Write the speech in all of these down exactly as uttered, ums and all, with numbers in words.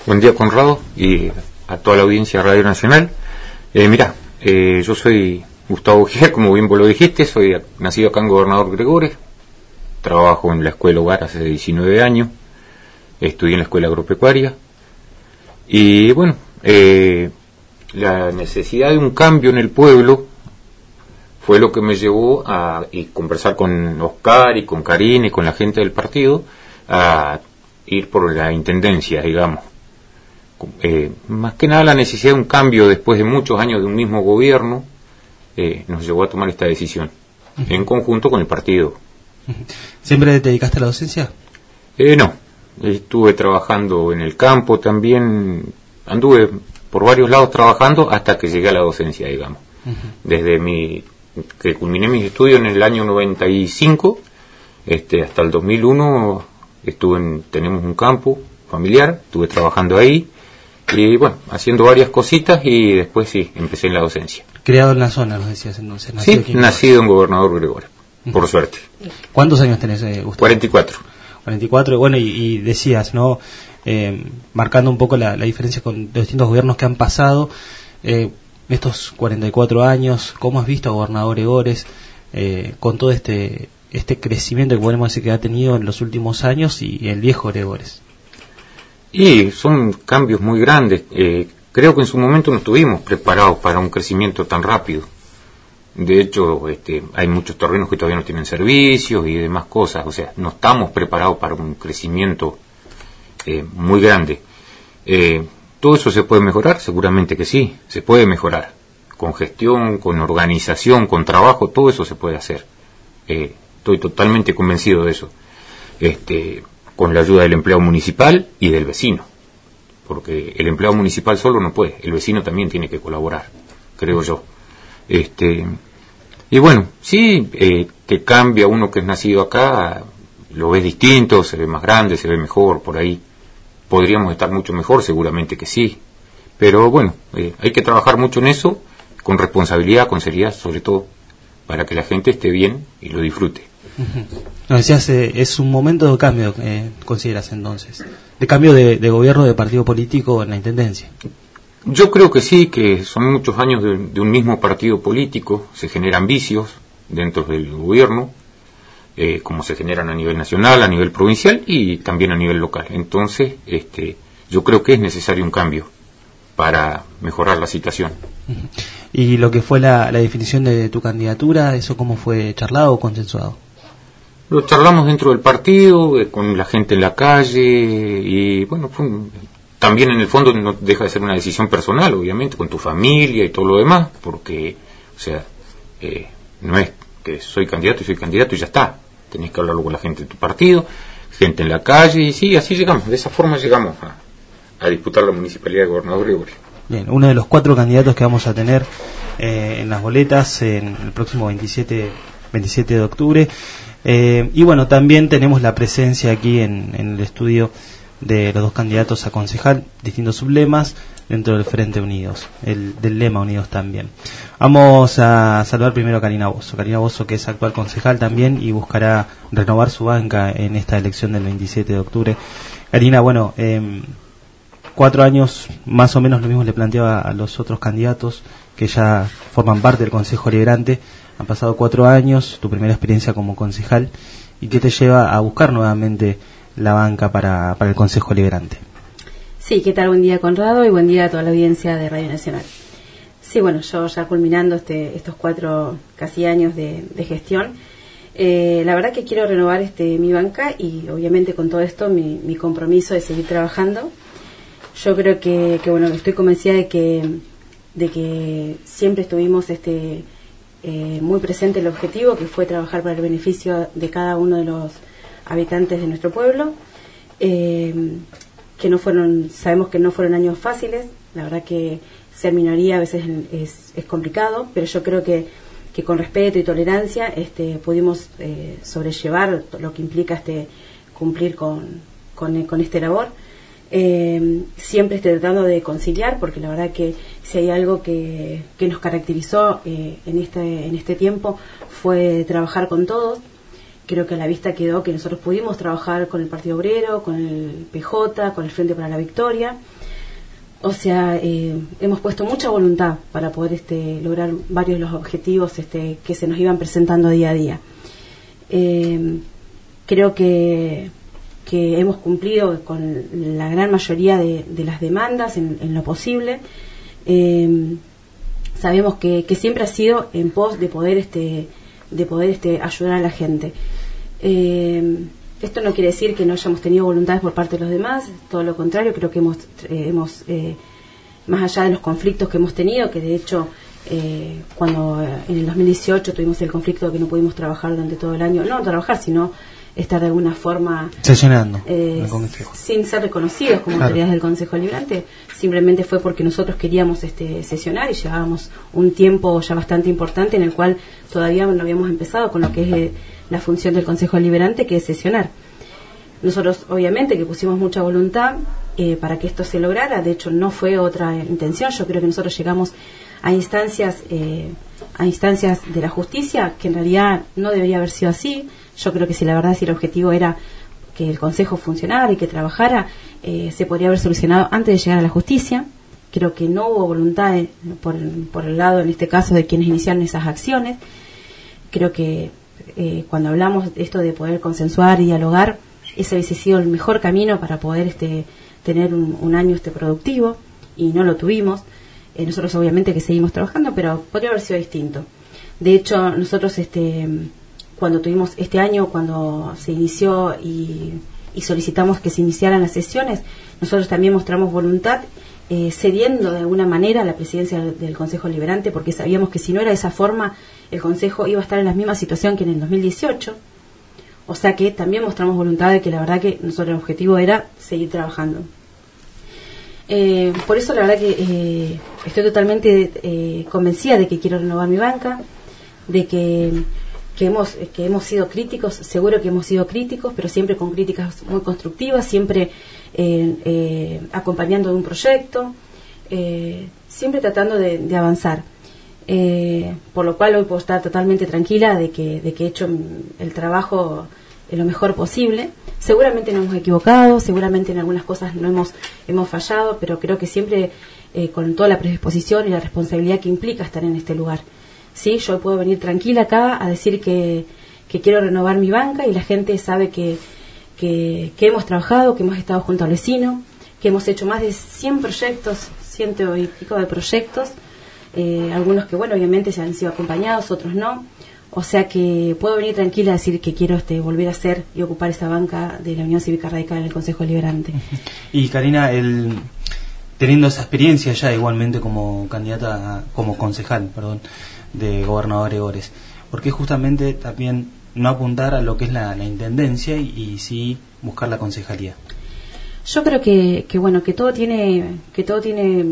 Buen día, Conrado, y a toda la audiencia de Radio Nacional. Eh, mirá, eh, yo soy Gustavo Gier, como bien vos lo dijiste, soy nacido acá en Gobernador Gregores, trabajo en la escuela hogar hace diecinueve años, estudié en la escuela agropecuaria, y bueno, eh, la necesidad de un cambio en el pueblo fue lo que me llevó a y conversar con Oscar y con Karina y con la gente del partido a ir por la intendencia, digamos. Eh, más que nada la necesidad de un cambio después de muchos años de un mismo gobierno eh, nos llevó a tomar esta decisión, uh-huh. en conjunto con el partido. Uh-huh. ¿Siempre te dedicaste a la docencia? Eh, no, estuve trabajando en el campo también, anduve por varios lados trabajando hasta que llegué a la docencia, digamos. Uh-huh. Desde mi que culminé mis estudios en el año noventa y cinco este, hasta el dos mil uno estuve en, tenemos un campo familiar, estuve trabajando ahí y bueno, haciendo varias cositas y después sí, empecé en la docencia. Criado en la zona, nos decías entonces. Sí, nacido en Gobernador Gregores, uh-huh. por suerte. ¿Cuántos años tenés, eh, Gustavo? cuarenta y cuatro. cuarenta y cuatro, bueno, y, y decías, ¿no? Eh, marcando un poco la, la diferencia con los distintos gobiernos que han pasado, eh, estos cuarenta y cuatro años, ¿cómo has visto a Gobernador Gregores eh, con todo este este crecimiento que podemos decir que ha tenido en los últimos años y el viejo Gregores? Y son cambios muy grandes. Eh, creo que en su momento no estuvimos preparados para un crecimiento tan rápido. De hecho, este, hay muchos terrenos que todavía no tienen servicios y demás cosas. O sea, no estamos preparados para un crecimiento eh, muy grande. Eh, ¿Todo eso se puede mejorar? Seguramente que sí, se puede mejorar. Con gestión, con organización, con trabajo, todo eso se puede hacer. Eh, estoy totalmente convencido de eso. Este... con la ayuda del empleado municipal y del vecino, porque el empleado municipal solo no puede, el vecino también tiene que colaborar, creo yo. Este y bueno, sí, eh, que cambia uno que es nacido acá, lo ves distinto, se ve más grande, se ve mejor, por ahí podríamos estar mucho mejor, seguramente que sí, pero bueno, eh, hay que trabajar mucho en eso, con responsabilidad, con seriedad, sobre todo, para que la gente esté bien y lo disfrute. Nos decías, eh, es un momento de cambio, eh, consideras entonces, de cambio de, de gobierno, de partido político en la intendencia. Yo creo que sí, que son muchos años de, de un mismo partido político, se generan vicios dentro del gobierno, eh, como se generan a nivel nacional, a nivel provincial y también a nivel local. Entonces, este, yo creo que es necesario un cambio para mejorar la situación. ¿Y lo que fue la, la definición de tu candidatura, eso cómo fue charlado o consensuado? Lo charlamos dentro del partido, eh, con la gente en la calle, y bueno, fue un, también en el fondo no deja de ser una decisión personal, obviamente, con tu familia y todo lo demás, porque, o sea, eh, no es que soy candidato y soy candidato y ya está, tenés que hablarlo con la gente de tu partido, gente en la calle, y sí, así llegamos, de esa forma llegamos a, a disputar la municipalidad de Gobernador Gregores. Bien, uno de los cuatro candidatos que vamos a tener eh, en las boletas en el próximo veintisiete de octubre. Eh, y bueno, también tenemos la presencia aquí en, en el estudio de los dos candidatos a concejal, distintos sublemas dentro del Frente Unidos, el del lema Unidos también. Vamos a saludar primero a Karina Bozo. Karina Bozo, que es actual concejal también y buscará renovar su banca en esta elección del veintisiete de octubre. Karina, bueno, eh, cuatro años más o menos lo mismo le planteaba a los otros candidatos que ya forman parte del Consejo Liberante. Han pasado cuatro años, tu primera experiencia como concejal, ¿y qué te lleva a buscar nuevamente la banca para, para el Consejo Liberante? Sí, ¿qué tal? Buen día, Conrado, y buen día a toda la audiencia de Radio Nacional. Sí, bueno, yo ya culminando este, estos cuatro casi años de, de gestión, eh, la verdad que quiero renovar este mi banca y obviamente con todo esto mi, mi compromiso de seguir trabajando. Yo creo que, que bueno, estoy convencida de que, de que siempre estuvimos este Eh, muy presente el objetivo, que fue trabajar para el beneficio de cada uno de los habitantes de nuestro pueblo, eh, que no fueron, sabemos que no fueron años fáciles, la verdad que ser minoría a veces es, es complicado, pero yo creo que, que con respeto y tolerancia este, pudimos eh, sobrellevar lo que implica este cumplir con, con, con esta labor. Eh, siempre estoy tratando de conciliar, porque la verdad que si hay algo que, que nos caracterizó eh, en este en este tiempo fue trabajar con todos, creo que a la vista quedó que nosotros pudimos trabajar con el Partido Obrero, con el P J, con el Frente para la Victoria. O sea, eh, hemos puesto mucha voluntad para poder este, lograr varios de los objetivos este, que se nos iban presentando día a día. Eh, creo que, que hemos cumplido con la gran mayoría de, de las demandas en, en lo posible. Eh, sabemos que, que siempre ha sido en pos de poder este, de poder este, ayudar a la gente. Eh, Esto no quiere decir que no hayamos tenido voluntades por parte de los demás, todo lo contrario, creo que hemos, eh, hemos eh, más allá de los conflictos que hemos tenido, que de hecho eh, cuando en el dos mil dieciocho tuvimos el conflicto de que no pudimos trabajar durante todo el año, no trabajar, sino estar de alguna forma sesionando eh, sin ser reconocidos como claro. autoridades del Consejo Deliberante, simplemente fue porque nosotros queríamos este, sesionar y llevábamos un tiempo ya bastante importante en el cual todavía no habíamos empezado con lo que es eh, la función del Consejo Deliberante, que es sesionar. Nosotros obviamente que pusimos mucha voluntad eh, para que esto se lograra, de hecho no fue otra intención, yo creo que nosotros llegamos a instancias eh, a instancias de la justicia que en realidad no debería haber sido así. Yo creo que si la verdad si el objetivo era que el Consejo funcionara y que trabajara, eh, se podría haber solucionado antes de llegar a la justicia. Creo que no hubo voluntad de, por, por el lado en este caso de quienes iniciaron esas acciones. Creo que eh, cuando hablamos de esto de poder consensuar y dialogar, ese hubiese sido el mejor camino para poder este, tener un, un año este productivo, y no lo tuvimos. Eh, nosotros obviamente que seguimos trabajando, pero podría haber sido distinto. De hecho, nosotros este, cuando tuvimos este año, cuando se inició y, y solicitamos que se iniciaran las sesiones, nosotros también mostramos voluntad, eh, cediendo de alguna manera a la presidencia del, del Consejo Deliberante, porque sabíamos que si no era de esa forma, el Consejo iba a estar en la misma situación que en el dos mil dieciocho. O sea que también mostramos voluntad de que la verdad que nuestro objetivo era seguir trabajando. Eh, por eso la verdad que eh, estoy totalmente eh, convencida de que quiero renovar mi banca, de que, que, hemos, que hemos sido críticos, seguro que hemos sido críticos, pero siempre con críticas muy constructivas, siempre eh, eh, acompañando de un proyecto, eh, siempre tratando de, de avanzar. Eh, por lo cual hoy puedo estar totalmente tranquila de que, de que he hecho el trabajo lo mejor posible. Seguramente nos hemos equivocado, seguramente en algunas cosas no hemos hemos fallado, pero creo que siempre eh, con toda la predisposición y la responsabilidad que implica estar en este lugar. Sí, yo puedo venir tranquila acá a decir que, que quiero renovar mi banca, y la gente sabe que, que, que hemos trabajado, que hemos estado junto al vecino, que hemos hecho más de cien proyectos, ciento y pico de proyectos, eh, algunos que, bueno, obviamente se han sido acompañados, otros no. O sea que puedo venir tranquila a decir que quiero este, volver a ser y ocupar esa banca de la Unión Cívica Radical en el Consejo Deliberante. Y Karina, el, teniendo esa experiencia ya igualmente como candidata, como concejal, perdón, de Gobernador Gregores, ¿por qué justamente también no apuntar a lo que es la, la intendencia y, y sí buscar la concejalía? Yo creo que, que bueno, que todo tiene, que todo tiene,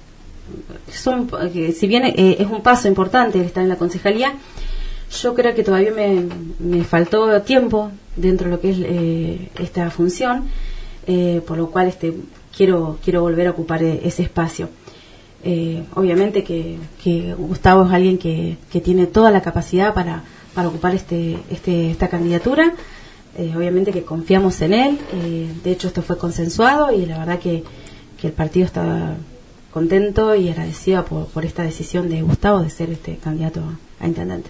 son, que si bien eh, es un paso importante el estar en la concejalía, yo creo que todavía me, me faltó tiempo dentro de lo que es eh, esta función, eh, por lo cual este quiero quiero volver a ocupar ese espacio. Eh, obviamente que, que Gustavo es alguien que, que tiene toda la capacidad para, para ocupar este, este esta candidatura. Eh, obviamente que confiamos en él. Eh, de hecho, esto fue consensuado y la verdad que, que el partido está contento y agradecido por, por esta decisión de Gustavo de ser este candidato a intendente.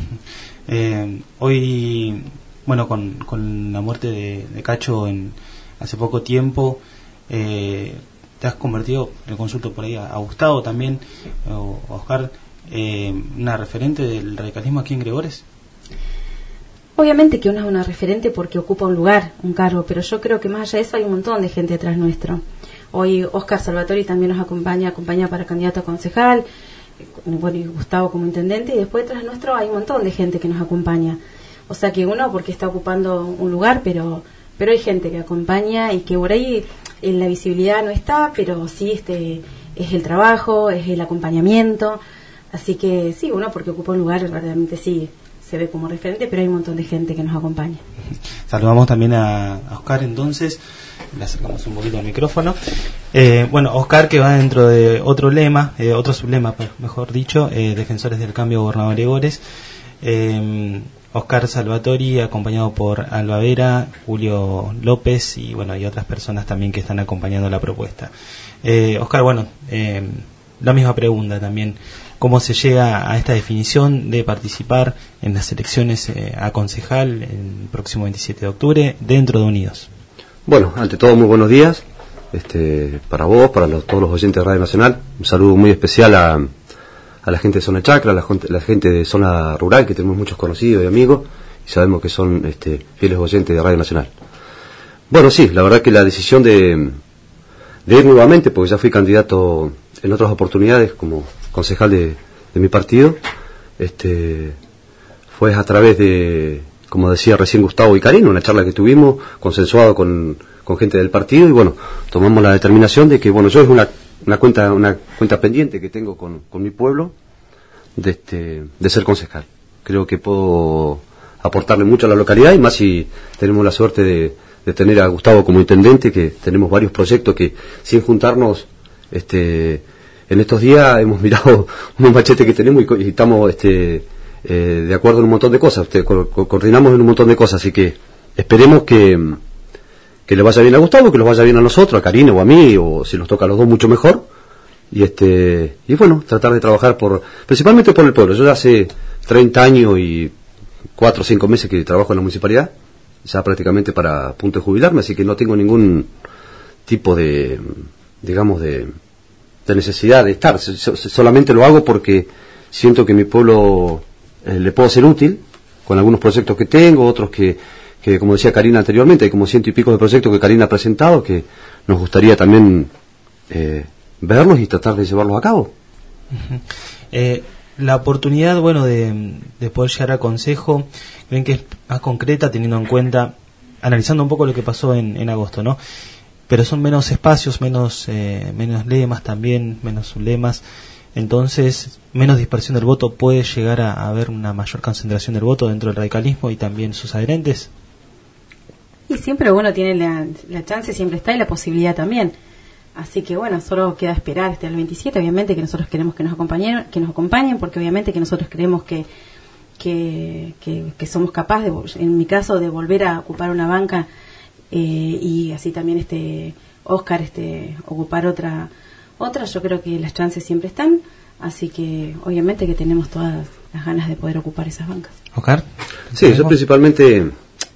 Eh, hoy, bueno, con, con la muerte de, de Cacho en hace poco tiempo, eh, te has convertido, le consulto por ahí a, a Gustavo también, o a Oscar, eh, una referente del radicalismo aquí en Gregores. Obviamente que uno es una referente porque ocupa un lugar, un cargo, pero yo creo que más allá de eso hay un montón de gente detrás nuestro. Hoy Oscar Salvatori también nos acompaña, acompaña para candidato a concejal, bueno, y Gustavo como intendente, y después detrás nuestro hay un montón de gente que nos acompaña. O sea que uno porque está ocupando un lugar, pero pero hay gente que acompaña y que por ahí en la visibilidad no está, pero sí este es el trabajo, es el acompañamiento. Así que sí, uno porque ocupa un lugar realmente sí se ve como referente, pero hay un montón de gente que nos acompaña. Saludamos también a, a Oscar entonces, le acercamos un poquito al micrófono. Eh, bueno, Oscar, que va dentro de otro lema, eh, otro sublema, mejor dicho, eh, Defensores del Cambio Gobernador Gregores. Eh, Oscar Salvatori, acompañado por Alba Vera, Julio López y bueno, y otras personas también que están acompañando la propuesta. Eh, Oscar, bueno, eh, la misma pregunta también. ¿Cómo se llega a esta definición de participar en las elecciones eh, a concejal el próximo veintisiete de octubre dentro de Unidos? Bueno, ante todo, muy buenos días este, para vos, para los, todos los oyentes de Radio Nacional. Un saludo muy especial a, a la gente de Zona Chacra, a la, la gente de Zona Rural, que tenemos muchos conocidos y amigos, y sabemos que son este, fieles oyentes de Radio Nacional. Bueno, sí, la verdad que la decisión de, de ir nuevamente, porque ya fui candidato en otras oportunidades como concejal de, de mi partido, este, fue a través de, como decía recién Gustavo y Karina, una charla que tuvimos, consensuado con, con gente del partido, y bueno, tomamos la determinación de que, bueno, yo es una, una cuenta, una cuenta pendiente que tengo con, con mi pueblo, de este, de ser concejal. Creo que puedo aportarle mucho a la localidad, y más si tenemos la suerte de, de tener a Gustavo como intendente, que tenemos varios proyectos que, sin juntarnos, este, en estos días hemos mirado unos machetes que tenemos y, y estamos este, eh, de acuerdo en un montón de cosas, este, co co coordinamos en un montón de cosas, así que esperemos que, que le vaya bien a Gustavo, que nos vaya bien a nosotros, a Karina o a mí, o si nos toca a los dos mucho mejor, y este y bueno, tratar de trabajar por principalmente por el pueblo. Yo ya hace treinta años y cuatro o cinco meses que trabajo en la municipalidad, ya prácticamente para punto de jubilarme, así que no tengo ningún tipo de, digamos, de de necesidad de estar, solamente lo hago porque siento que mi pueblo eh, le puedo ser útil con algunos proyectos que tengo, otros que, que como decía Karina anteriormente, hay como ciento y pico de proyectos que Karina ha presentado que nos gustaría también eh, verlos y tratar de llevarlos a cabo. Uh-huh. eh, la oportunidad, bueno, de, de poder llegar a consejo, ven que es más concreta teniendo en cuenta, analizando un poco lo que pasó en, en agosto, ¿no? Pero son menos espacios, menos eh, menos lemas también, menos lemas, entonces menos dispersión del voto, puede llegar a, a haber una mayor concentración del voto dentro del radicalismo y también sus adherentes. Y siempre uno tiene la, la chance, siempre está, y la posibilidad también. Así que bueno, solo queda esperar hasta el veintisiete, obviamente que nosotros queremos que nos acompañen, que nos acompañen, porque obviamente que nosotros creemos que que, que, que somos capaces, de, en mi caso, de volver a ocupar una banca. Eh, y así también este Oscar este ocupar otra otra yo creo que las chances siempre están, así que obviamente que tenemos todas las ganas de poder ocupar esas bancas. Oscar, sí, yo principalmente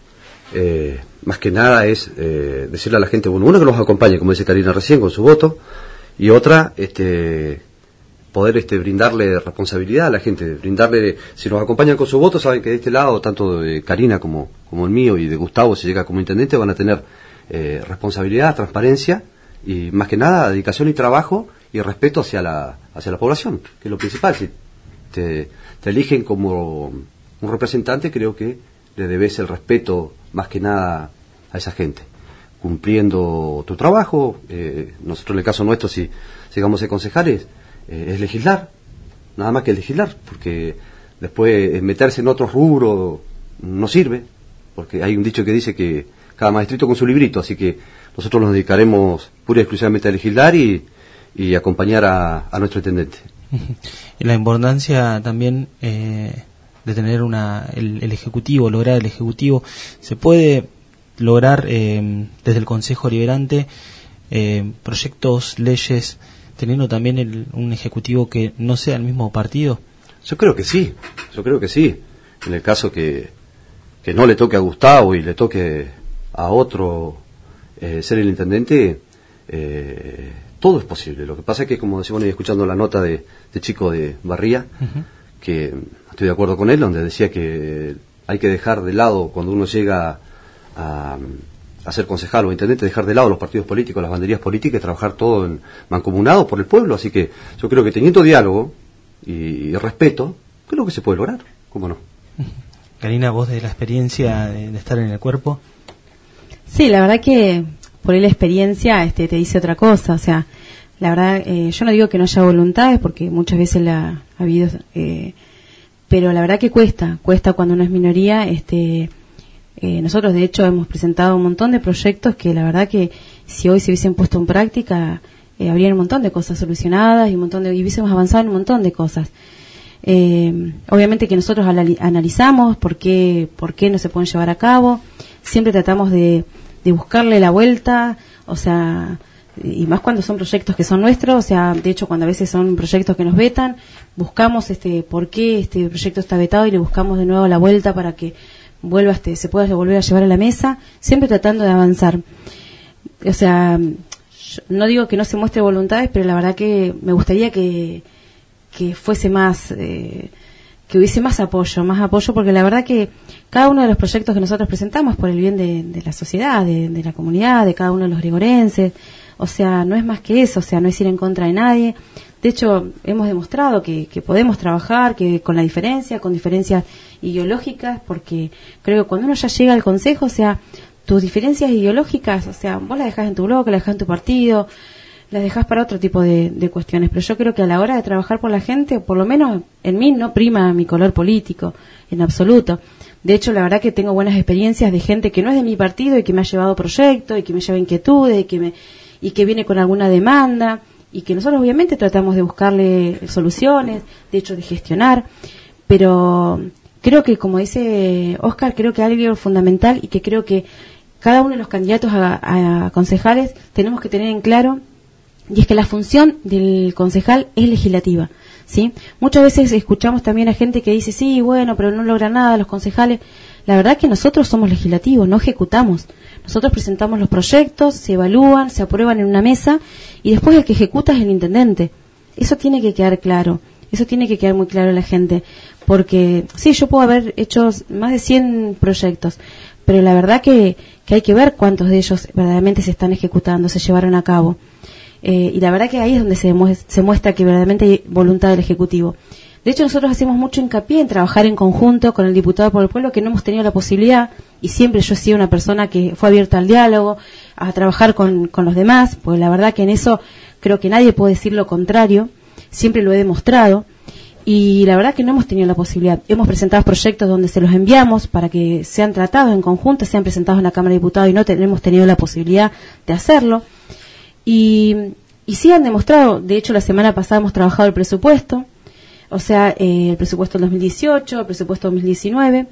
eh, más que nada es eh, decirle a la gente, bueno, uno que nos acompañe, como dice Karina recién, con su voto, y otra este poder este brindarle responsabilidad a la gente, brindarle, si nos acompañan con su voto, saben que de este lado, tanto de Karina como, como el mío y de Gustavo, si llega como intendente, van a tener eh, responsabilidad, transparencia y más que nada dedicación y trabajo y respeto hacia la, hacia la población, que es lo principal. Si te, te eligen como un representante, creo que le debes el respeto más que nada a esa gente, cumpliendo tu trabajo. Eh, nosotros en el caso nuestro, si llegamos a ser concejales, Eh, es legislar, nada más que legislar, porque después eh, meterse en otro rubro no sirve, porque hay un dicho que dice que cada maestrito con su librito, así que nosotros nos dedicaremos pura y exclusivamente a legislar y, y acompañar a, a nuestro intendente. Y la importancia también eh, de tener una el, el ejecutivo, lograr el ejecutivo, se puede lograr eh, desde el Consejo Liberante eh, proyectos, leyes, teniendo también el, un ejecutivo que no sea el mismo partido. Yo creo que sí, yo creo que sí. En el caso que, que no le toque a Gustavo y le toque a otro eh, ser el intendente, eh, todo es posible. Lo que pasa es que, como decía, bueno, y escuchando la nota de, de Chico de Barría, uh-huh, que estoy de acuerdo con él, donde decía que hay que dejar de lado, cuando uno llega a, a ser concejal o intendente, dejar de lado los partidos políticos, las banderías políticas y trabajar todo en mancomunado por el pueblo. Así que yo creo que teniendo diálogo y, y respeto, creo que se puede lograr, ¿cómo no? Karina, vos de la experiencia de, de estar en el cuerpo. Sí, la verdad que por ahí la experiencia este, te dice otra cosa, o sea, la verdad, eh, yo no digo que no haya voluntades, porque muchas veces la ha habido, eh, pero la verdad que cuesta, cuesta cuando uno es minoría. este eh, nosotros de hecho hemos presentado un montón de proyectos que la verdad que si hoy se hubiesen puesto en práctica, eh, habría un montón de cosas solucionadas y un montón de, y hubiésemos avanzado en un montón de cosas. Eh, obviamente que nosotros analizamos por qué, por qué no se pueden llevar a cabo, siempre tratamos de, de buscarle la vuelta, o sea, y más cuando son proyectos que son nuestros, o sea, de hecho cuando a veces son proyectos que nos vetan, buscamos este por qué este proyecto está vetado y le buscamos de nuevo la vuelta para que vuelva este, se pueda volver a llevar a la mesa, siempre tratando de avanzar. O sea, no digo que no se muestre voluntades, pero la verdad que me gustaría que que fuese más, eh, que hubiese más apoyo, más apoyo, porque la verdad que cada uno de los proyectos que nosotros presentamos por el bien de, de la sociedad, de, de la comunidad, de cada uno de los grigorenses, o sea, no es más que eso, o sea, no es ir en contra de nadie. De hecho, hemos demostrado que, que podemos trabajar, que con la diferencia, con diferencias ideológicas, porque creo que cuando uno ya llega al consejo, o sea, tus diferencias ideológicas, o sea, vos las dejás en tu bloque, las dejás en tu partido, las dejás para otro tipo de, de cuestiones, pero yo creo que a la hora de trabajar por la gente, por lo menos en mí no prima mi color político, en absoluto. De hecho, la verdad que tengo buenas experiencias de gente que no es de mi partido y que me ha llevado proyectos y que me lleva inquietudes y que me y que viene con alguna demanda y que nosotros obviamente tratamos de buscarle soluciones, de hecho de gestionar, pero creo que, como dice Óscar, creo que hay algo fundamental y que creo que cada uno de los candidatos a, a concejales tenemos que tener en claro. Y es que la función del concejal es legislativa, ¿sí? Muchas veces escuchamos también a gente que dice, sí, bueno, pero no logra nada los concejales. La verdad que nosotros somos legislativos, no ejecutamos. Nosotros presentamos los proyectos, se evalúan, se aprueban en una mesa y después el que ejecuta es el intendente. Eso tiene que quedar claro, eso tiene que quedar muy claro a la gente. Porque, sí, yo puedo haber hecho más de cien proyectos, pero la verdad que, que hay que ver cuántos de ellos verdaderamente se están ejecutando, se llevaron a cabo. Eh, y la verdad que ahí es donde se, demuestra, se muestra que verdaderamente hay voluntad del Ejecutivo. De hecho, nosotros hacemos mucho hincapié en trabajar en conjunto con el diputado por el pueblo, que no hemos tenido la posibilidad, y siempre yo he sido una persona que fue abierta al diálogo, a trabajar con, con los demás, pues la verdad que en eso creo que nadie puede decir lo contrario, siempre lo he demostrado, y la verdad que no hemos tenido la posibilidad. Hemos presentado proyectos donde se los enviamos para que sean tratados en conjunto, sean presentados en la Cámara de Diputados y no tenemos tenido la posibilidad de hacerlo. Y, y sí han demostrado, de hecho la semana pasada hemos trabajado el presupuesto, o sea, eh, el presupuesto del dos mil dieciocho, el presupuesto del dos mil diecinueve,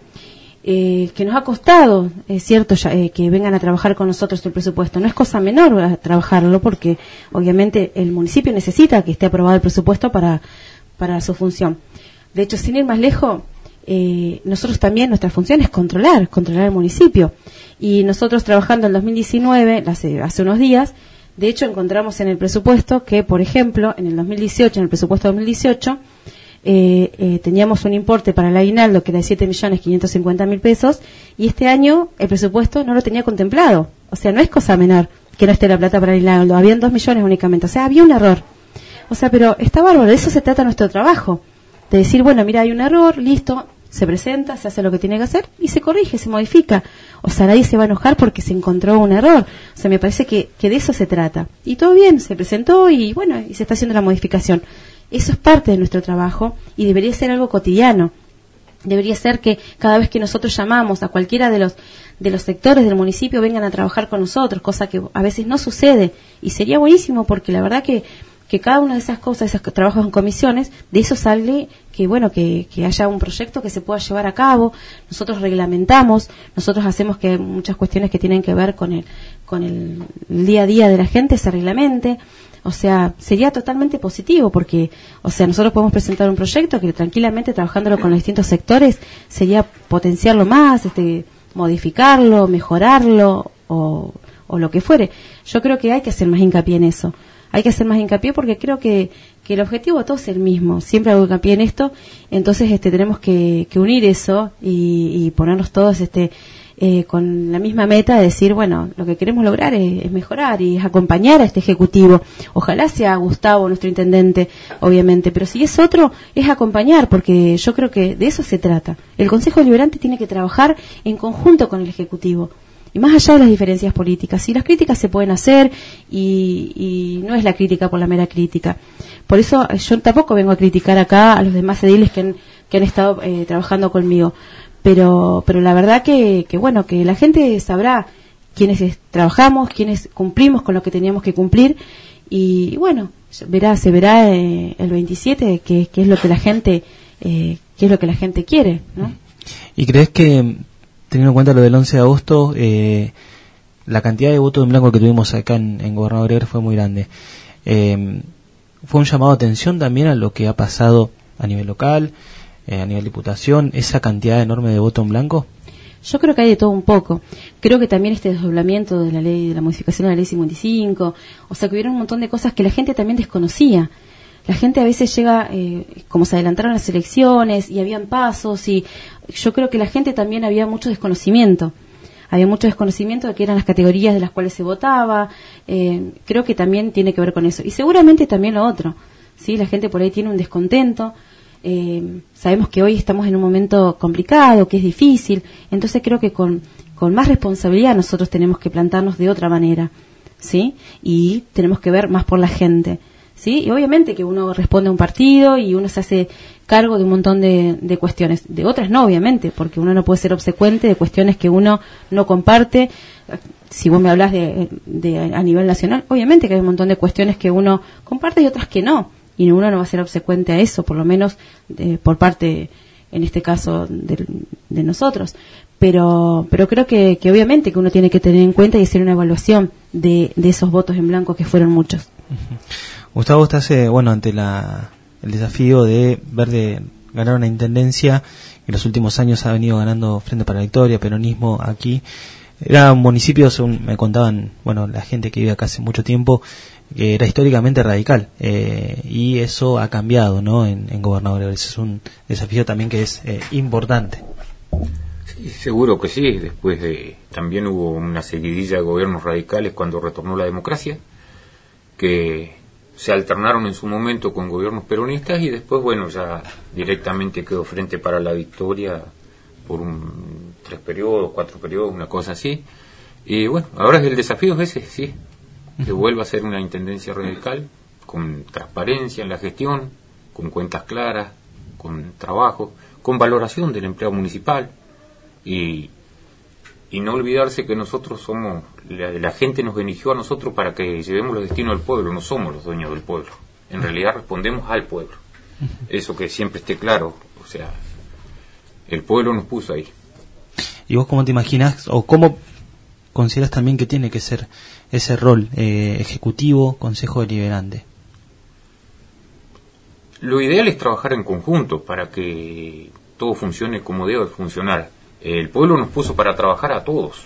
eh, que nos ha costado, es cierto, ya, eh, que vengan a trabajar con nosotros el presupuesto. No es cosa menor a trabajarlo porque obviamente el municipio necesita que esté aprobado el presupuesto para, para su función. De hecho, sin ir más lejos, eh, nosotros también, nuestra función es controlar, controlar el municipio. Y nosotros trabajando en el dos mil diecinueve, hace, hace unos días, de hecho, encontramos en el presupuesto que, por ejemplo, en el dos mil dieciocho, en el presupuesto dos mil dieciocho, eh, eh, teníamos un importe para el aguinaldo que era de siete millones quinientos cincuenta mil pesos, y este año el presupuesto no lo tenía contemplado. O sea, no es cosa menor que no esté la plata para el aguinaldo. Habían dos millones únicamente. O sea, había un error. O sea, pero está bárbaro. De eso se trata nuestro trabajo. De decir, bueno, mira, hay un error, listo, se presenta, se hace lo que tiene que hacer y se corrige, se modifica. O sea, nadie se va a enojar porque se encontró un error. O sea, me parece que, que de eso se trata. Y todo bien, se presentó y bueno, y se está haciendo la modificación. Eso es parte de nuestro trabajo y debería ser algo cotidiano. Debería ser que cada vez que nosotros llamamos a cualquiera de los de los sectores del municipio vengan a trabajar con nosotros, cosa que a veces no sucede. Y sería buenísimo porque la verdad que que cada una de esas cosas, esos trabajos en comisiones, de eso sale que bueno que, que haya un proyecto que se pueda llevar a cabo. Nosotros reglamentamos, nosotros hacemos que muchas cuestiones que tienen que ver con el con el día a día de la gente se reglamente. O sea, sería totalmente positivo porque, o sea, nosotros podemos presentar un proyecto que tranquilamente trabajándolo con los distintos sectores sería potenciarlo más, este, modificarlo, mejorarlo o, o lo que fuere. Yo creo que hay que hacer más hincapié en eso. Hay que hacer más hincapié porque creo que, que el objetivo de todos es el mismo. Siempre hago hincapié en esto. Entonces, este, tenemos que, que unir eso y, y ponernos todos, este, eh, con la misma meta de decir, bueno, lo que queremos lograr es, es mejorar y es acompañar a este ejecutivo. Ojalá sea Gustavo, nuestro intendente, obviamente, pero si es otro, es acompañar, porque yo creo que de eso se trata. El Consejo Deliberante tiene que trabajar en conjunto con el ejecutivo. Y más allá de las diferencias políticas, y las críticas se pueden hacer y, y no es la crítica por la mera crítica. Por eso yo tampoco vengo a criticar acá a los demás ediles que han, que han estado eh, trabajando conmigo, pero pero la verdad que, que bueno, que la gente sabrá quiénes es, trabajamos, quiénes cumplimos con lo que teníamos que cumplir y, y bueno, verá se verá eh, el veintisiete que, que es lo que la gente eh, qué es lo que la gente quiere, ¿no? ¿Y crees que, teniendo en cuenta lo del once de agosto, eh, la cantidad de votos en blanco que tuvimos acá en, en Gobernador Heregar fue muy grande? Eh, ¿Fue un llamado de atención también a lo que ha pasado a nivel local, eh, a nivel diputación, esa cantidad enorme de voto en blanco? Yo creo que hay de todo un poco. Creo que también este desdoblamiento de la ley, de la modificación de la ley cincuenta y cinco, o sea, que hubieron un montón de cosas que la gente también desconocía. La gente a veces llega, eh, como se adelantaron las elecciones y habían pasos, y yo creo que la gente también había mucho desconocimiento. Había mucho desconocimiento de qué eran las categorías de las cuales se votaba. Eh, creo que también tiene que ver con eso. Y seguramente también lo otro, ¿sí? La gente por ahí tiene un descontento. Eh, sabemos que hoy estamos en un momento complicado, que es difícil. Entonces creo que con, con más responsabilidad nosotros tenemos que plantarnos de otra manera, ¿sí? Y tenemos que ver más por la gente, ¿sí? Y obviamente que uno responde a un partido y uno se hace cargo de un montón de, de cuestiones, de otras no, obviamente, porque uno no puede ser obsecuente de cuestiones que uno no comparte. Si vos me hablas de, de a nivel nacional, obviamente que hay un montón de cuestiones que uno comparte y otras que no, y uno no va a ser obsecuente a eso, por lo menos de, por parte, en este caso, de, de nosotros. Pero pero creo que, que obviamente que uno tiene que tener en cuenta y hacer una evaluación de, de esos votos en blanco, que fueron muchos. Uh-huh. Gustavo, estás, eh, bueno, ante la el desafío de ver de ganar una intendencia que en los últimos años ha venido ganando Frente para la Victoria, peronismo aquí. Era un municipio, según me contaban, bueno, la gente que vive acá hace mucho tiempo, que era históricamente radical, eh, y eso ha cambiado, ¿no?, en, en Gobernador Heregar. Es un desafío también que es eh, importante. Sí, seguro que sí. Después de, también hubo una seguidilla de gobiernos radicales cuando retornó la democracia, que se alternaron en su momento con gobiernos peronistas, y después, bueno, ya directamente quedó Frente para la Victoria por un tres periodos, cuatro periodos, una cosa así. Y bueno, ahora el desafío es ese, sí, que vuelva a ser una intendencia radical, con transparencia en la gestión, con cuentas claras, con trabajo, con valoración del empleado municipal, y y no olvidarse que nosotros somos, la, la gente nos eligió a nosotros para que llevemos los destinos del pueblo, no somos los dueños del pueblo, en realidad respondemos al pueblo, eso que siempre esté claro, o sea, el pueblo nos puso ahí. ¿Y vos cómo te imaginas, o cómo consideras también que tiene que ser ese rol eh, ejecutivo, consejo deliberante? Lo ideal es trabajar en conjunto para que todo funcione como debe funcionar. El pueblo nos puso para trabajar a todos,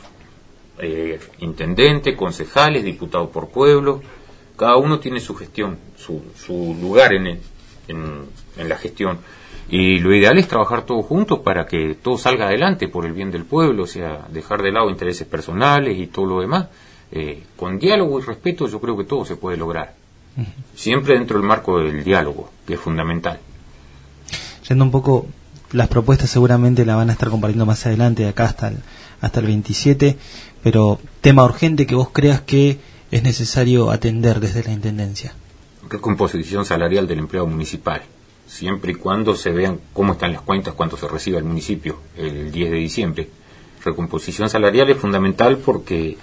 eh, intendente, concejales, diputados por pueblo, cada uno tiene su gestión, su, su lugar en, el, en, en la gestión, y lo ideal es trabajar todos juntos para que todo salga adelante por el bien del pueblo, o sea, dejar de lado intereses personales y todo lo demás. Eh, con diálogo y respeto yo creo que todo se puede lograr, uh-huh. Siempre dentro del marco del diálogo, que es fundamental. Yendo un poco, las propuestas seguramente la van a estar compartiendo más adelante, de acá hasta el, hasta el veintisiete, pero tema urgente que vos creas que es necesario atender desde la Intendencia. Recomposición salarial del empleado municipal, siempre y cuando se vean cómo están las cuentas cuando se reciba el municipio el diez de diciembre. Recomposición salarial es fundamental porque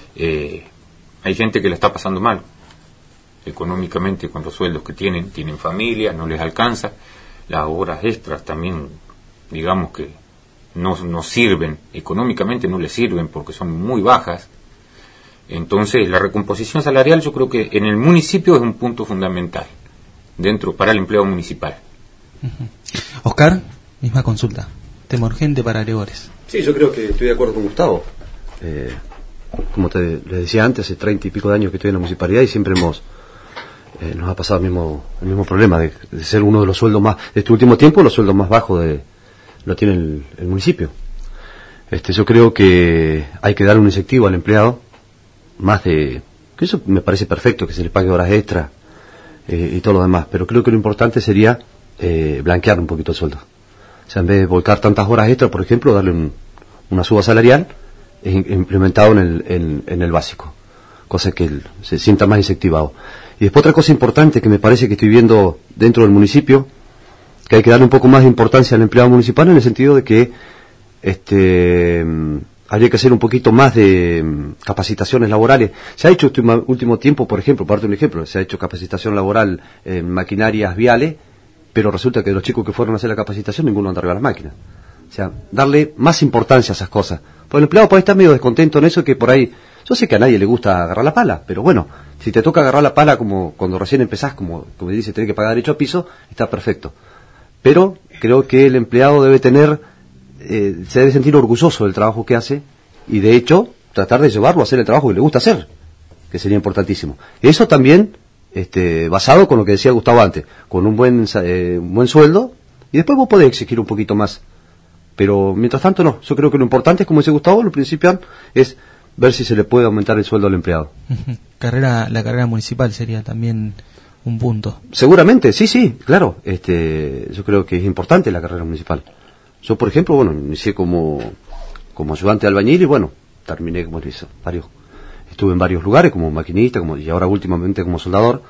eh, hay gente que la está pasando mal económicamente con los sueldos que tienen, tienen familia, no les alcanza. Las horas extras también, digamos que no, no sirven, económicamente no les sirven porque son muy bajas. Entonces la recomposición salarial yo creo que en el municipio es un punto fundamental dentro para el empleo municipal. Uh-huh. Oscar, misma consulta, tema urgente para Gregores. Sí, yo creo que estoy de acuerdo con Gustavo. Eh, como te les decía antes, hace treinta y pico de años que estoy en la municipalidad y siempre hemos Eh, nos ha pasado el mismo el mismo problema de, de ser uno de los sueldos más, de este último tiempo, los sueldos más bajos de lo tiene el, el municipio. Este, yo creo que hay que darle un incentivo al empleado, más de, que eso me parece perfecto, que se le pague horas extra eh, y todo lo demás, pero creo que lo importante sería eh, blanquear un poquito el sueldo. O sea, en vez de volcar tantas horas extra, por ejemplo, darle un, una suba salarial eh, implementado en el, en, en el básico, cosa que el, se sienta más incentivado. Y después otra cosa importante que me parece que estoy viendo dentro del municipio, que hay que darle un poco más de importancia al empleado municipal en el sentido de que este habría que hacer un poquito más de capacitaciones laborales. Se ha hecho este último tiempo, por ejemplo, para darte un ejemplo, se ha hecho capacitación laboral en maquinarias viales pero resulta que de los chicos que fueron a hacer la capacitación, ninguno anda arriba de las máquinas. O sea, darle más importancia a esas cosas. Porque el empleado puede estar medio descontento en eso, que por ahí, yo sé que a nadie le gusta agarrar la pala, pero bueno, si te toca agarrar la pala como cuando recién empezás, como, como dice, tenés que pagar derecho a piso, está perfecto. Pero creo que el empleado debe tener, eh, se debe sentir orgulloso del trabajo que hace, y de hecho, tratar de llevarlo a hacer el trabajo que le gusta hacer, que sería importantísimo. Eso también, este, basado con lo que decía Gustavo antes, con un buen, eh, un buen sueldo, y después vos podés exigir un poquito más. Pero mientras tanto no, yo creo que lo importante es, como dice Gustavo, lo principal es ver si se le puede aumentar el sueldo al empleado. Carrera, la carrera municipal sería también un punto. Seguramente, sí, sí, claro. Este, yo creo que es importante la carrera municipal. Yo, por ejemplo, bueno, inicié como, como ayudante de albañil y bueno, terminé como eso, varios, estuve en varios lugares como maquinista, como, y ahora últimamente como soldador,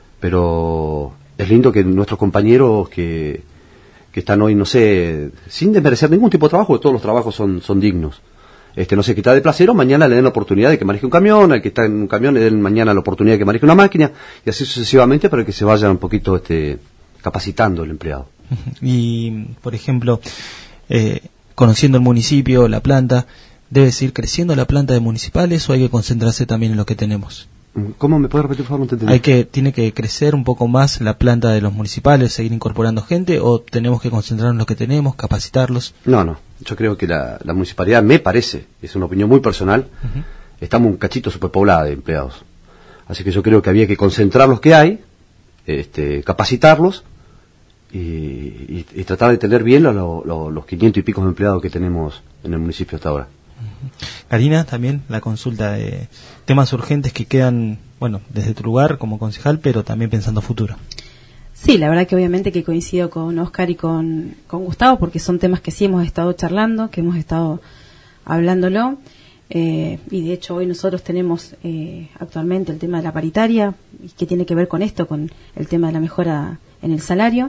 pero es lindo que nuestros compañeros que que están hoy, no sé, sin desmerecer ningún tipo de trabajo, porque todos los trabajos son, son dignos. Este, no sé, que está de placero, mañana le den la oportunidad de que maneje un camión, al que está en un camión le den mañana la oportunidad de que maneje una máquina, y así sucesivamente para que se vaya un poquito este, capacitando el empleado. Y, por ejemplo, eh, conociendo el municipio, la planta, ¿debe seguir creciendo la planta de municipales o hay que concentrarse también en lo que tenemos? ¿Cómo me puede repetir, por favor? No te entendí. ¿Hay que, tiene que crecer un poco más la planta de los municipales, seguir incorporando gente, o tenemos que concentrarnos en lo que tenemos, capacitarlos? No, no. Yo creo que la, la municipalidad, me parece, es una opinión muy personal, uh-huh. Estamos un cachito superpoblada de empleados. Así que yo creo que había que concentrar los que hay, este, capacitarlos y, y, y tratar de tener bien los, los, los quinientos y pico de empleados que tenemos en el municipio hasta ahora. Karina, también la consulta de temas urgentes que quedan, bueno, desde tu lugar como concejal, pero también pensando futuro. Sí, la verdad que obviamente que coincido con Oscar y con, con Gustavo, porque son temas que sí hemos estado charlando, que hemos estado hablándolo, eh, y de hecho hoy nosotros tenemos eh, actualmente el tema de la paritaria, que tiene que ver con esto, con el tema de la mejora en el salario,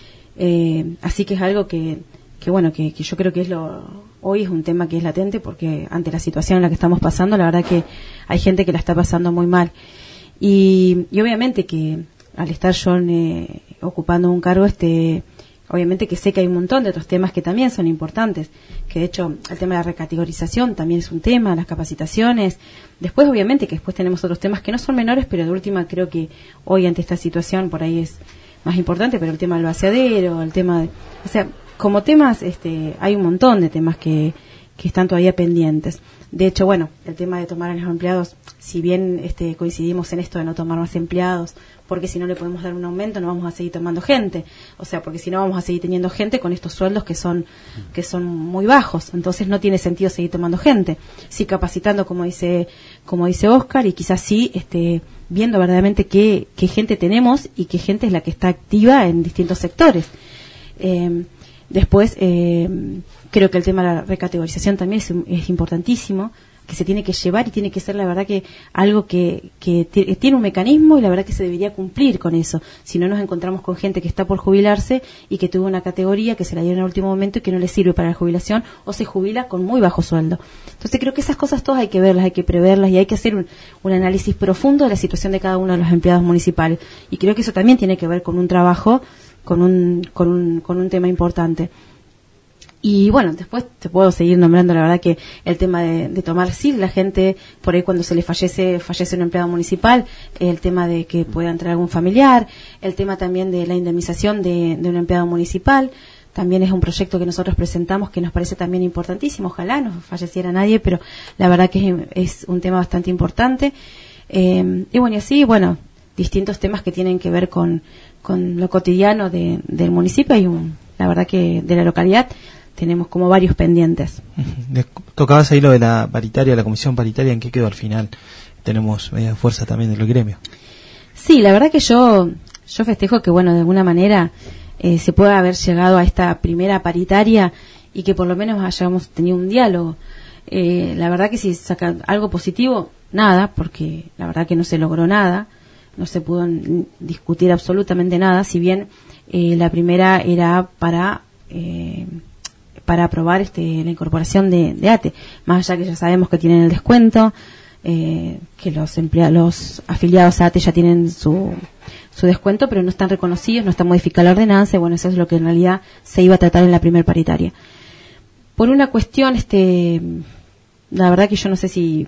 eh, así que es algo que, que bueno, que, que yo creo que es lo... Hoy es un tema que es latente porque ante la situación en la que estamos pasando, la verdad que hay gente que la está pasando muy mal. Y, y obviamente que al estar yo eh, ocupando un cargo, este, obviamente que sé que hay un montón de otros temas que también son importantes, que de hecho el tema de la recategorización también es un tema, las capacitaciones. Después obviamente que después tenemos otros temas que no son menores, pero de última creo que hoy ante esta situación por ahí es más importante, pero el tema del vaciadero, el tema de... O sea, como temas, este, hay un montón de temas que, que están todavía pendientes. De hecho, bueno, el tema de tomar a los empleados, si bien este, coincidimos en esto de no tomar más empleados, porque si no le podemos dar un aumento no vamos a seguir tomando gente. O sea, porque si no vamos a seguir teniendo gente con estos sueldos que son que son muy bajos. Entonces no tiene sentido seguir tomando gente. Sí, capacitando, como dice como dice Oscar, y quizás sí este, viendo verdaderamente qué, qué gente tenemos y qué gente es la que está activa en distintos sectores. Eh, Después, eh, creo que el tema de la recategorización también es, es importantísimo, que se tiene que llevar y tiene que ser, la verdad, que algo que, que t- tiene un mecanismo y la verdad que se debería cumplir con eso. Si no, nos encontramos con gente que está por jubilarse y que tuvo una categoría que se la dieron en el último momento y que no le sirve para la jubilación o se jubila con muy bajo sueldo. Entonces, creo que esas cosas todas hay que verlas, hay que preverlas y hay que hacer un, un análisis profundo de la situación de cada uno de los empleados municipales. Y creo que eso también tiene que ver con un trabajo con un, con un, con un tema importante. Y bueno, después te puedo seguir nombrando, la verdad que el tema de, de tomar, sí, la gente, por ahí cuando se le fallece, fallece un empleado municipal, el tema de que pueda entrar algún familiar, el tema también de la indemnización de, de un empleado municipal, también es un proyecto que nosotros presentamos que nos parece también importantísimo, ojalá no falleciera nadie, pero la verdad que es, es un tema bastante importante. Eh, y bueno, y así, bueno, distintos temas que tienen que ver con con lo cotidiano de, del municipio. Hay un, la verdad que de la localidad tenemos como varios pendientes. Tocabas ahí lo de la paritaria, la comisión paritaria, ¿en qué quedó al final? Tenemos media fuerza también del gremio. Sí, la verdad que yo yo festejo que, bueno, de alguna manera eh, se pueda haber llegado a esta primera paritaria y que por lo menos hayamos tenido un diálogo. Eh, la verdad que si sacan algo positivo, nada, porque la verdad que no se logró nada. No se pudo discutir absolutamente nada, si bien eh, la primera era para eh, para aprobar este la incorporación de, de A T E, más allá que ya sabemos que tienen el descuento, eh, que los empleados, los afiliados a A T E ya tienen su su descuento, pero no están reconocidos, no está modificada la ordenanza, y bueno, eso es lo que en realidad se iba a tratar en la primer paritaria. Por una cuestión, este, la verdad que yo no sé si,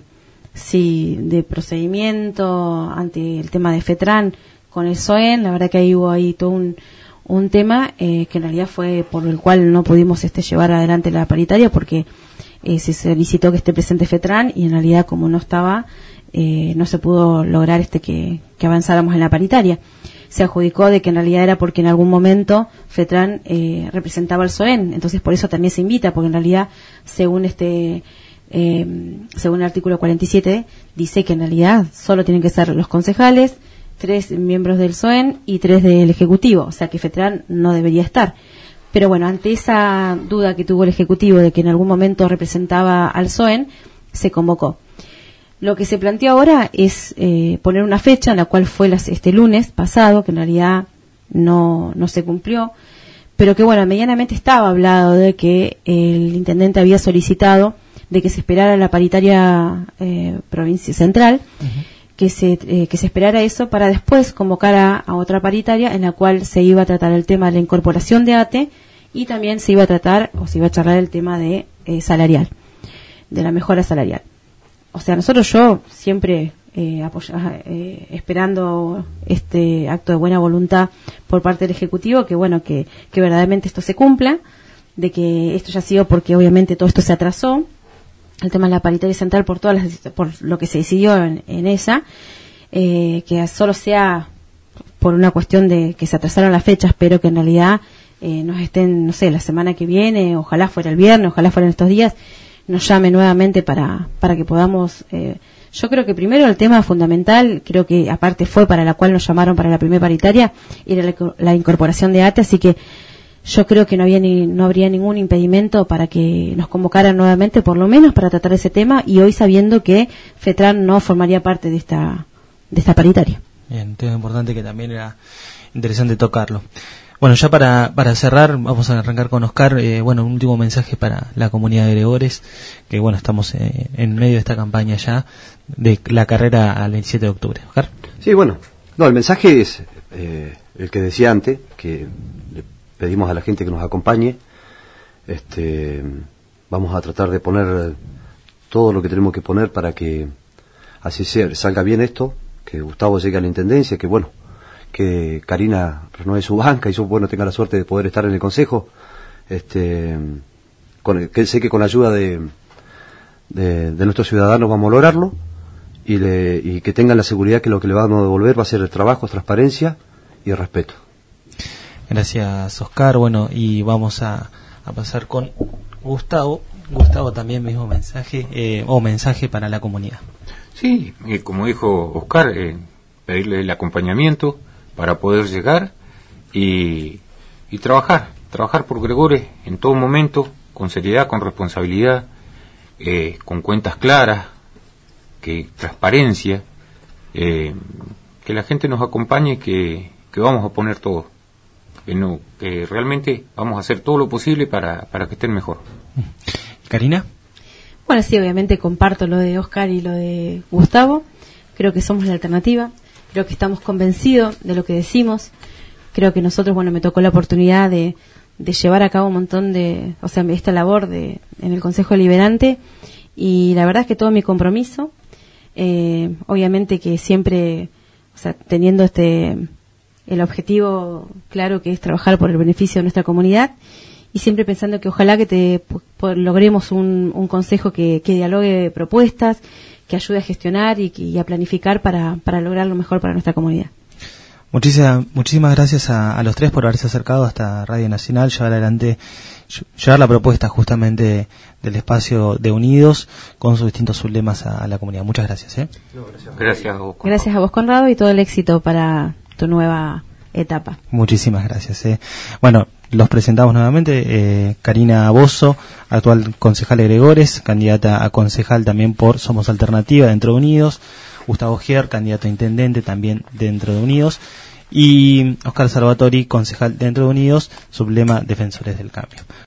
si de procedimiento ante el tema de FETRAN con el S O E N, la verdad que ahí hubo ahí todo un, un tema eh, que en realidad fue por el cual no pudimos este llevar adelante la paritaria, porque eh, se solicitó que esté presente FETRAN y en realidad como no estaba, eh, no se pudo lograr este que, que avanzáramos en la paritaria. Se adjudicó de que en realidad era porque en algún momento FETRAN eh, representaba al S O E N, entonces por eso también se invita, porque en realidad según este eh, según el artículo cuarenta y siete dice que en realidad solo tienen que ser los concejales, tres miembros del S O E N y tres del Ejecutivo, o sea que FETRAN no debería estar. Pero bueno, ante esa duda que tuvo el Ejecutivo de que en algún momento representaba al S O E N, se convocó. Lo que se planteó ahora es eh, poner una fecha, en la cual fue las, este lunes pasado, que en realidad no, no se cumplió, pero que bueno, medianamente estaba hablado de que el intendente había solicitado de que se esperara la paritaria eh, provincia central, uh-huh. que se eh, que se esperara eso para después convocar a, a otra paritaria en la cual se iba a tratar el tema de la incorporación de A T E y también se iba a tratar o se iba a charlar el tema de eh, salarial, de la mejora salarial. O sea, nosotros yo siempre eh, apoya, eh, esperando este acto de buena voluntad por parte del Ejecutivo, que bueno, que, que verdaderamente esto se cumpla, de que esto ya ha sido porque obviamente todo esto se atrasó, el tema de la paritaria central por todas las, por lo que se decidió en, en ella, eh, que solo sea por una cuestión de que se atrasaron las fechas, pero que en realidad eh, nos estén, no sé, la semana que viene, ojalá fuera el viernes, ojalá fueran estos días, nos llame nuevamente para para que podamos eh, yo creo que primero el tema fundamental, creo que aparte fue para la cual nos llamaron para la primera paritaria, era la, la incorporación de A T E, así que yo creo que no había ni, no habría ningún impedimento para que nos convocaran nuevamente, por lo menos para tratar ese tema, y hoy sabiendo que FETRAN no formaría parte de esta de esta paritaria. Bien, tema importante que también era interesante tocarlo. Bueno, ya para, para cerrar, vamos a arrancar con Oscar. Eh, bueno, un último mensaje para la comunidad de Gregores, que bueno, estamos eh, en medio de esta campaña ya de la carrera al veintisiete de octubre. Oscar. Sí, bueno, no, el mensaje es eh, el que decía antes, que le pedimos a la gente que nos acompañe. Este, vamos a tratar de poner todo lo que tenemos que poner para que así sea, salga bien esto, que Gustavo llegue a la intendencia, que bueno, que Karina renueve su banca y yo, bueno, tenga la suerte de poder estar en el consejo, este, con el, que sé que con la ayuda de, de, de nuestros ciudadanos vamos a lograrlo, y, le, y que tengan la seguridad que lo que le vamos a devolver va a ser el trabajo, transparencia y respeto. Gracias, Oscar. Bueno, y vamos a, a pasar con Gustavo. Gustavo, también mismo mensaje, eh, o mensaje para la comunidad. Sí, eh, como dijo Oscar, eh, pedirle el acompañamiento para poder llegar y, y trabajar, trabajar por Gregores en todo momento, con seriedad, con responsabilidad, eh, con cuentas claras, que transparencia, eh, que la gente nos acompañe, que, que vamos a poner todo, que, no, que realmente vamos a hacer todo lo posible para, para que estén mejor. Karina. Bueno, sí, obviamente comparto lo de Oscar y lo de Gustavo, creo que somos la alternativa. Creo que estamos convencidos de lo que decimos. Creo que nosotros, bueno, me tocó la oportunidad de, de llevar a cabo un montón de, o sea, esta labor de en el Consejo Deliberante, y la verdad es que todo mi compromiso, eh, obviamente que siempre, o sea, teniendo este el objetivo claro que es trabajar por el beneficio de nuestra comunidad, y siempre pensando que ojalá que te po, logremos un, un consejo que, que dialogue propuestas, que ayude a gestionar y, y a planificar para, para lograr lo mejor para nuestra comunidad. Muchísimas, muchísimas gracias a, a los tres por haberse acercado hasta Radio Nacional, llevar adelante, llevar la propuesta justamente del espacio de Unidos con sus distintos sublemas a, a la comunidad. Muchas gracias. ¿eh? No, gracias. Gracias a vos, Conrado. Gracias a vos, Conrado, y todo el éxito para tu nueva etapa. Muchísimas gracias. ¿eh? Bueno, los presentamos nuevamente. Eh, Karina Bozo, actual concejal de Gregores, candidata a concejal también por Somos Alternativa dentro de Unidos. Gustavo Gier, candidato a intendente también dentro de Unidos. Y Oscar Salvatori, concejal dentro de Unidos, sublema Defensores del Cambio.